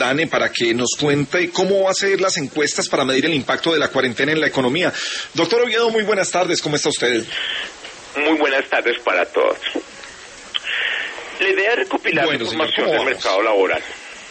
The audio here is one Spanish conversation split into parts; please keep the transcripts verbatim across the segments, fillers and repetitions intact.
DANE para que nos cuente cómo va a ser las encuestas para medir el impacto de la cuarentena en la economía. Doctor Oviedo, muy buenas tardes, ¿cómo está usted? Muy buenas tardes para todos. La idea es recopilar bueno, información señor, del mercado laboral.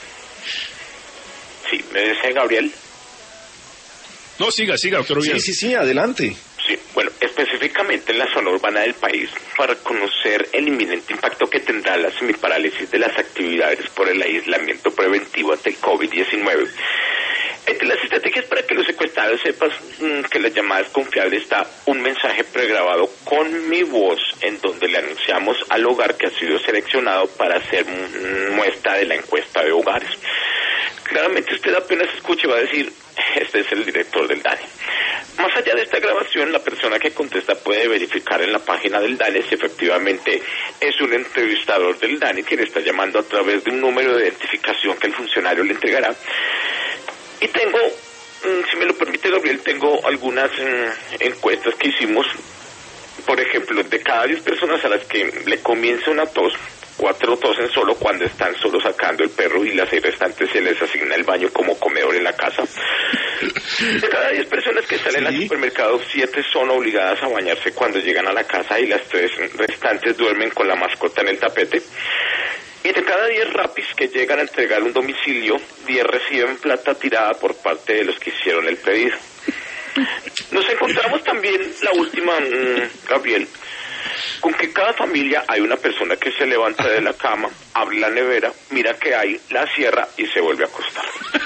Sí, ¿me dice Gabriel? No, siga, siga, doctor Oviedo. Sí, sí, sí, adelante. Sí, bueno, específicamente en la zona urbana del país, para conocer el inminente impacto que tendrá la semiparálisis de las actividades por el aislamiento preventivo ante el COVID diecinueve. Entre las estrategias para que los encuestados sepan mmm, que la llamada es confiable está un mensaje pregrabado con mi voz en donde le anunciamos al hogar que ha sido seleccionado para hacer muestra de la encuesta de hogares. Claramente usted apenas escuche va a decir, este es el director del DANE. Más allá de esta grabación, la persona que contesta puede verificar en la página del DANE si efectivamente es un entrevistador del DANE que le está llamando a través de un número de identificación que el funcionario le entregará. Y tengo, si me lo permite Gabriel, tengo algunas mm, encuestas que hicimos. Por ejemplo, de cada diez personas a las que le comienza una tos, cuatro tosen solo cuando están solo sacando el perro y las seis restantes se les asigna el baño como comedor en la casa. De cada diez personas que salen ¿Sí? al supermercado, siete son obligadas a bañarse cuando llegan a la casa y las tres restantes duermen con la mascota en el tapete. Y de cada diez rapis que llegan a entregar un domicilio, diez reciben plata tirada por parte de los que hicieron el pedido. Nos encontramos también, la última, mmm, Gabriel, con que cada familia hay una persona que se levanta de la cama, abre la nevera, mira qué hay, la cierra y se vuelve a acostar.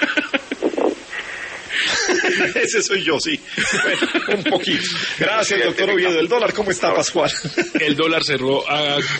Ese soy yo, sí. Bueno, un poquito. Gracias, doctor Oviedo. ¿El dólar cómo está, Pascual? El dólar cerró a